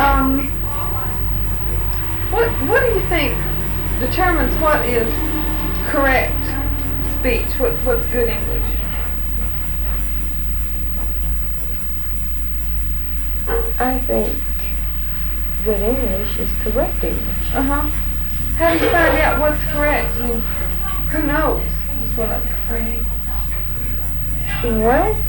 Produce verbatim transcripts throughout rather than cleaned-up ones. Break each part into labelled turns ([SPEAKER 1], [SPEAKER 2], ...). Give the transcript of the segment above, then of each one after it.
[SPEAKER 1] um, what what do you think determines what is correct speech? What what's good English?
[SPEAKER 2] I think good English is correct English.
[SPEAKER 1] Uh huh. How do you find out what's correct? I mean, who knows? That's what I'm saying.
[SPEAKER 2] Well,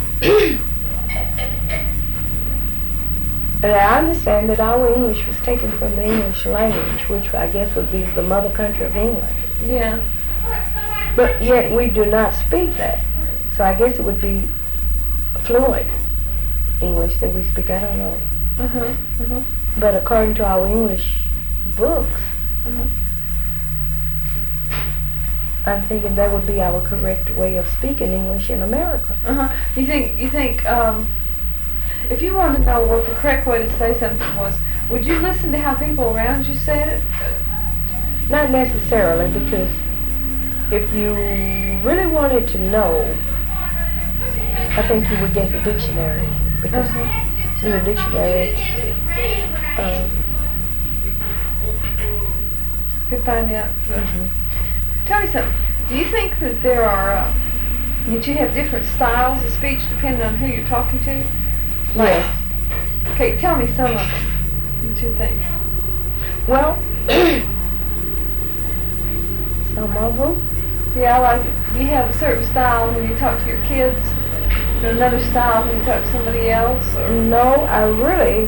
[SPEAKER 2] and I understand that our English was taken from the English language, which I guess would be the mother country of England.
[SPEAKER 1] Yeah.
[SPEAKER 2] But yet we do not speak that. So I guess it would be fluent English that we speak. I don't know.
[SPEAKER 1] Uh huh. Uh huh.
[SPEAKER 2] But according to our English books,
[SPEAKER 1] Uh-huh.
[SPEAKER 2] I'm thinking that would be our correct way of speaking English in America.
[SPEAKER 1] Uh huh. You think you think um, if you wanted to know what the correct way to say something was, would you listen to how people around you said it?
[SPEAKER 2] Not necessarily, because if you really wanted to know, I think you would get the dictionary, because
[SPEAKER 1] Uh-huh.
[SPEAKER 2] in the dictionary, it's, uh,
[SPEAKER 1] Could find out.
[SPEAKER 2] mhm.
[SPEAKER 1] Tell me something. Do you think that there are uh, that you have different styles of speech depending on who you're talking to? Like,
[SPEAKER 2] Yes.
[SPEAKER 1] okay, tell me some of them. What you think?
[SPEAKER 2] Well, some of them.
[SPEAKER 1] Yeah, like you have a certain style when you talk to your kids, and another style when you talk to somebody else, or
[SPEAKER 2] No, I really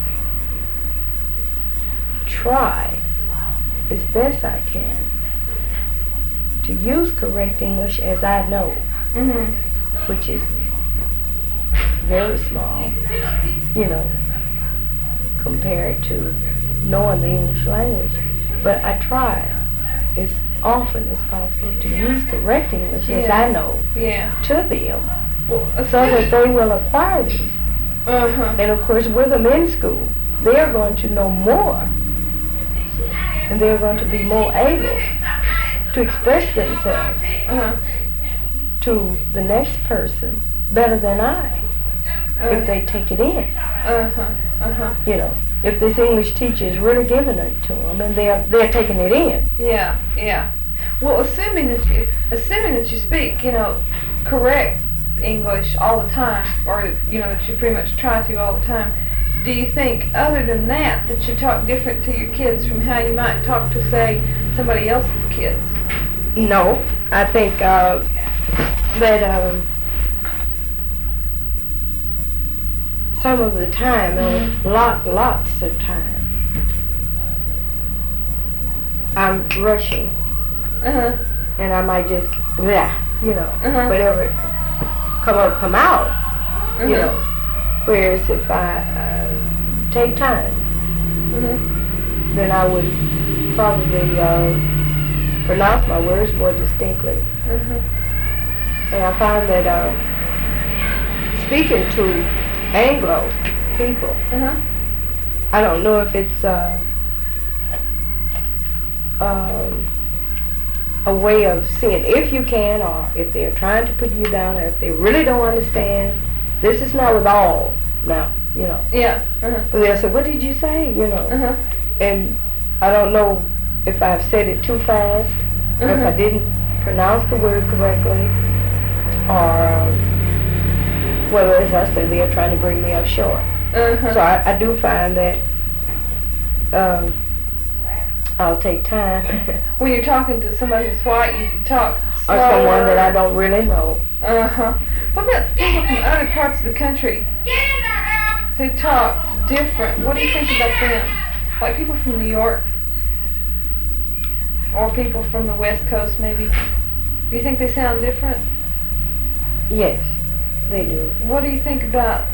[SPEAKER 2] try as best I can to use correct English as I know,
[SPEAKER 1] mhm,
[SPEAKER 2] which is very small, you know, compared to knowing the English language. But I try as often as possible to use correct English as
[SPEAKER 1] Yeah.
[SPEAKER 2] I know
[SPEAKER 1] yeah.
[SPEAKER 2] to them,
[SPEAKER 1] Well,
[SPEAKER 2] so that they will acquire this.
[SPEAKER 1] uh huh.
[SPEAKER 2] And of course, with them in school, they're going to know more, and they're going to be more able to express themselves
[SPEAKER 1] Uh huh.
[SPEAKER 2] to the next person better than I, if they take it in.
[SPEAKER 1] Uh huh. Uh huh.
[SPEAKER 2] You know, if this English teacher is really giving it to them, and they're they're taking it in.
[SPEAKER 1] Yeah. Yeah. Well, assuming that you assuming that you speak, you know, correct English all the time, or you know that you pretty much try to all the time. Do you think, other than that, that you talk different to your kids from how you might talk to, say, somebody else's kids?
[SPEAKER 2] No, I think uh, that um, some of the time,
[SPEAKER 1] Mhm.
[SPEAKER 2] uh, lot, lots of times, I'm rushing,
[SPEAKER 1] Uh huh.
[SPEAKER 2] and I might just, yeah, you know,
[SPEAKER 1] Uh-huh.
[SPEAKER 2] whatever come up, come out,
[SPEAKER 1] Uh-huh.
[SPEAKER 2] you know. Whereas if I uh, take time,
[SPEAKER 1] Mhm.
[SPEAKER 2] then I would probably uh, pronounce my words more distinctly.
[SPEAKER 1] Uh huh.
[SPEAKER 2] And I find that uh, speaking to Anglo people,
[SPEAKER 1] Uh huh.
[SPEAKER 2] I don't know if it's uh, um, a way of seeing if you can, or if they're trying to put you down, or if they really don't understand. This is not with all now, you know.
[SPEAKER 1] Yeah. Uh huh.
[SPEAKER 2] But they'll say, what did you say, you know?
[SPEAKER 1] Uh huh.
[SPEAKER 2] And I don't know if I've said it too fast, or if I
[SPEAKER 1] Uh-huh.
[SPEAKER 2] didn't pronounce the word correctly, or um, whether, as I said, they're trying to bring me up short.
[SPEAKER 1] Uh huh.
[SPEAKER 2] So I, I do find that um, I'll take time,
[SPEAKER 1] When you're talking to somebody who's white, you talk
[SPEAKER 2] or someone that I don't really know.
[SPEAKER 1] Uh huh. What about people from other parts of the country who talk different? What do you think about them? Like people from New York, or people from the West Coast, maybe. Do you think they sound different?
[SPEAKER 2] Yes, they do.
[SPEAKER 1] What do you think about